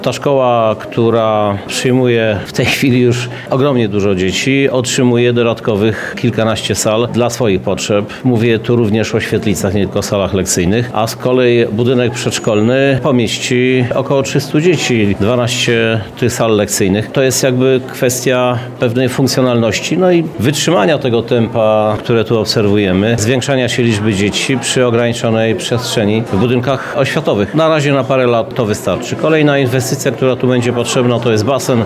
Ta szkoła, która przyjmuje w tej chwili już ogromnie dużo dzieci, otrzymuje dodatkowych kilkanaście sal dla swoich potrzeb. Mówię tu również o świetlicach, nie tylko salach lekcyjnych, a z kolei budynek przedszkolny pomieści około 300 dzieci, 12 tych sal lekcyjnych. To jest jakby kwestia pewnej funkcjonalności, no i wytrzymania tego tempa, które tu obserwujemy, zwiększania się liczby dzieci przy ograniczonej przestrzeni w budynkach oświatowych. Na razie na parę lat to wystarczy. Kolejna inwestycja, która tu będzie potrzebna, to jest basen